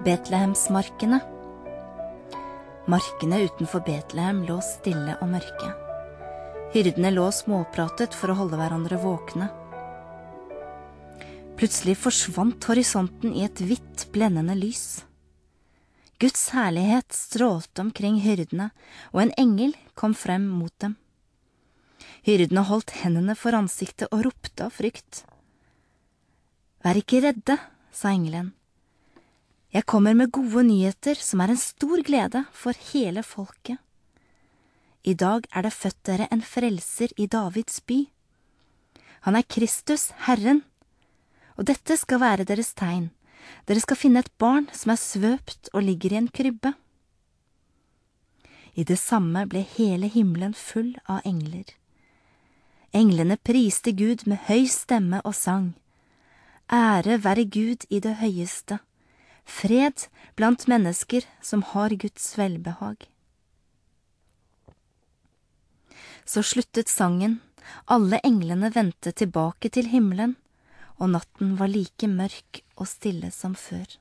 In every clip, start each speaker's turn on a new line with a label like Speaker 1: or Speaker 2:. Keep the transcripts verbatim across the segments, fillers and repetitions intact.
Speaker 1: Betlehemsmarkene. Markene utenfor Betlehem lå stille og mørke. Hyrdene lå småpratet for å holde hverandre våkne. Plutselig forsvant horisonten i et hvitt, blendende lys. Guds herlighet strålte omkring hyrdene, og en engel kom frem mot dem. Hyrdene holdt hendene for ansiktet og ropte av frykt. «Vær ikke redde», sa engelen. «Jeg kommer med gode nyheter som er en stor glede for hele folket. I dag er det født dere en frelser i Davids by. Han er Kristus, Herren. Og dette skal være deres tegn. Dere skal finne et barn som er svøpt og ligger i en krybbe.» I det samme ble hele himmelen full av engler. Englene priste Gud med høy stemme og sang. Ære være Gud i det høyeste, fred blant mennesker som har Guds velbehag. Så sluttet sangen, alle englene vendte tilbake til himmelen, og natten var like mørk og stille som før.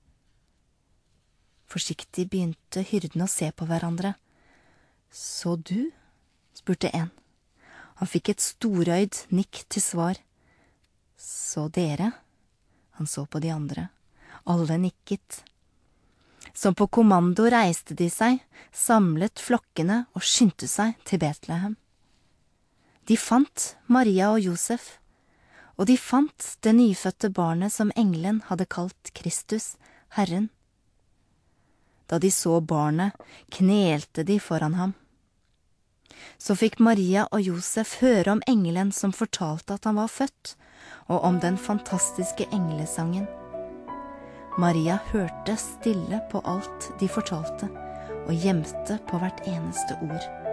Speaker 1: Forsiktig begynte hyrdene å se på hverandre. «Så du?» spurte en. Han fikk et storøyd nikk til svar. «Så dere?» Han så på de andre. Alle nikket. Som på kommando reiste de seg, samlet flokkene og skyndte seg til Betlehem. De fant Maria og Josef, og de fant det nyfødte barnet som engelen hadde kalt Kristus, Herren. Da de så barnet, knelte de foran ham. Så fikk Maria og Josef høre om engelen som fortalte at han var født, og om den fantastiske englesangen. Maria hørte stille på alt de fortalte, og gjemte på hvert eneste ord.